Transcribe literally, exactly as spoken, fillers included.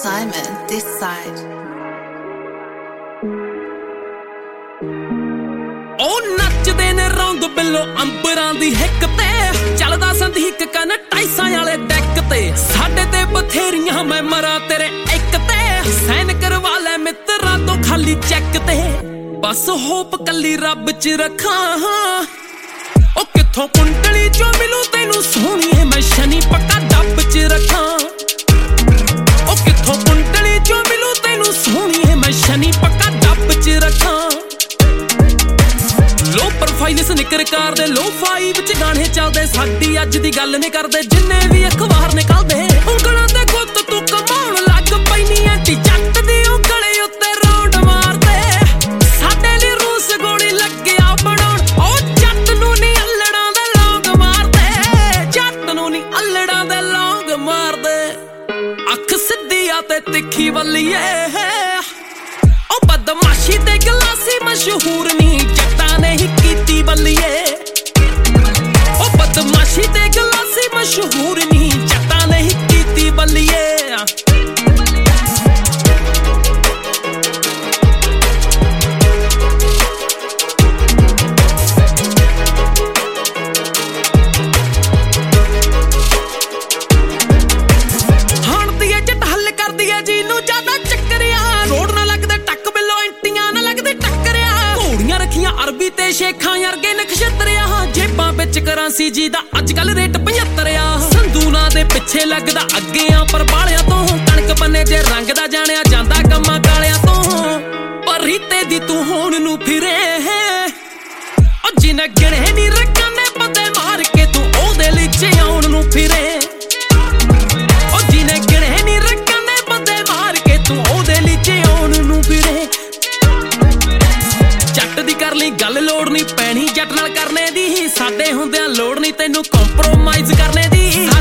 Simon, this side. ਉਹ ਨੱਚਦੇ ਨੇ ਰੌਂਦ ਬਿੱਲੋ ਅੰਬਰਾਂ ਦੀ ਹਿੱਕ ਤੇ ਚੱਲਦਾ ਸੰਦੀਕ ਕਨ ਟਾਈਸਾਂ ਵਾਲੇ ਡੈਕ ਤੇ ਸਾਡੇ ਤੇ ਬਥੇਰੀਆਂ ਮੈਂ ਮਰਾਂ ਤੇਰੇ ਇੱਕ ਤੇ ਸੈਨ ਕਰਵਾ ਲੈ ਮਿੱਤਰਾਂ ਤੋਂ ਖਾਲੀ ਚੈੱਕ ਤੇ ਬਸ ਹੋਪ ਕੱਲੀ ਰੱਬ ਚ ਰੱਖਾਂ ਉਹ ਕਿੱਥੋਂ ਕੁੰਡਲੀ ਚੋਂ ਮਿਲੂ ਤੈਨੂੰ ਸੋਹਣੀਏ ਮੈਂ ਸ਼ਨੀ ਪੱਕਾ ਡੱਬ ਚ ਰੱਖਾਂ ਉਹ ਕਿੱਥੋਂ ਕੁੰਡਲੀ ਚੋਂ ਮਿਲੂ ਤੈਨੂੰ ਸੋਹਣੀਏ ਮੈਂ ਸ਼ਨੀ ਪੱਕਾ ਡੱਬ ਚ ਰੱਖਾਂ ਲੋ ਪ੍ਰੋਫਾਈਲ ਸਨਿਕਰ ਕਾਰ ਦੇ ਲੋ ਫਾਈਵ ਚ ਗਾਣੇ ਚੱਲਦੇ ਸਾਡੀ ਅੱਜ ਦੀ ਗੱਲ ਨਹੀਂ ਕਰਦੇ ਜਿੰਨੇ ਵੀ ਅਖਬਾਰ ਨਿਕਲਦੇ ਉਂਗਲਾਂ ਤੇ ਗੁੱਤ ਤੂੰ ਕਮਾਉਣ ਲੱਗ ਪੈਨੀ ਐਂਟੀ ਜੱਟ ਦੀ ਉਂਗਲੇ ਉੱਤੇ ਰੌਂਡ ਮਾਰਦੇ ਸਾਡੇ ਲਈ ਰੂਸ ਗੋਲੀ ਲੱਗਿਆ ਬਣਾਉਣ ਉਹ ਜੱਟ ਨੂੰ ਨਹੀਂ ਅੱਲੜਾਂ ਦੇ ਲੌਂਗ ਮਾਰਦੇ ਜੱਟ ਨੂੰ ਨਹੀਂ ਅੱਲੜਾਂ ਦੇ ਲੌਂਗ ਮਾਰਦੇ ਅੱਖ ਸਿੱਧੀ ਆ ਤੇ ਤਿੱਖੀ ਵੱਲੀਏ ਉਹ ਬਦਮਾਸ਼ੀ ਤੇ ਗਲਾਸੀ ਮਸ਼ਹੂਰ ਨਹੀਂ ਜੱਟਾਂ ਨੇ ਹੀ ਕੀਤੀ ਬੱਲੀਏ ਉਹ ਬਦਮਾਸ਼ੀ ਤੇ ਗਲਾਸੀ ਮਸ਼ਹੂਰ ਨਹੀਂ ਜੱਟਾਂ ਨੇ ਹੀ ਕੀਤੀ ਬੱਲੀਏ ਹਾਣਦੀ ਏ ਜੱਟ ਹੱਲ ਕਰਦੀ ਏ ਜੀ ਨੂੰ ਜ਼ਿਆਦਾ ਚੱਕਰਿਆ ਰੋਡ ਨਾ ਲੱਗਦਾ ਟੱਕ ਬਿੱਲੋ ਇੰਟੀਆਂ ਨਾ ਲੱਗਦੇ ਟੱਕਰਿਆ ਘੋੜੀਆਂ ਰੱਖੀਆਂ ਅਰਬੀ ਤੇ ਸ਼ੇਖਾਂ ਵਰਗੇ ਨਖਸ਼ਤਰਿਆ ਜੇਬਾਂ ਵਿੱਚ ਕਰਾਂਸੀ ਜੀ ਦਾ ਅੱਜ ਕੱਲ ਰੇਟ ਪਝੱਤਰ ਆ ਸੰਦੂਨਾ ਦੇ ਪਿੱਛੇ ਲੱਗਦਾ ਅੱਗੇ ਆ ਪਰ ਬਾਲਿਆਂ ਤੋਂ ਕਣਕ ਬੰਨੇ ਜੇ ਰੰਗ ਦਾ ਜਾਣਿਆ ਜਾਂਦਾ ਕੰਮਾਂ ਕਾਲਿਆਂ ਤੋਂ ਪਰ ਰੀਤੇ ਦੀ ਤੂੰ ਹੋਣ ਨੂੰ ਫਿਰੇ ਉਹ ਜਿਨੇ ਗਿਣੇ ਨੀ ਰੱਖਾਂ ਨੇ ਬੰਦੇ ਮਾਰ ਕੇ ਤੂੰ ਉਹਦੇ ਲਈ ਆਉਣ ਨੂੰ ਫਿਰੇ ਉਹ ਜਿਨੇ ਗਿਣੇ ਨੀ ਰੱਖਾਂ ਨੇ ਬੰਦੇ ਮਾਰ ਕੇ ਤੂੰ ਉਹਦੇ ਲਈ ਆਉਣ ਨੂੰ ਫਿਰੇ ਜੱਟ ਦੀ ਕਰ ਲਈ ਗੱਲ ਲੋੜ ਨਹੀਂ ਪੈਣੀ ਜੱਟ ਨਾਲ ਕਰਨੇ ਦੀ ਸਾਡੇ ਹੁੰਦਿਆਂ ਲੋੜ ਨਹੀਂ ਤੈਨੂੰ ਕੰਪਰੋਮਾਈਜ਼ ਕਰਨੇ ਦੀ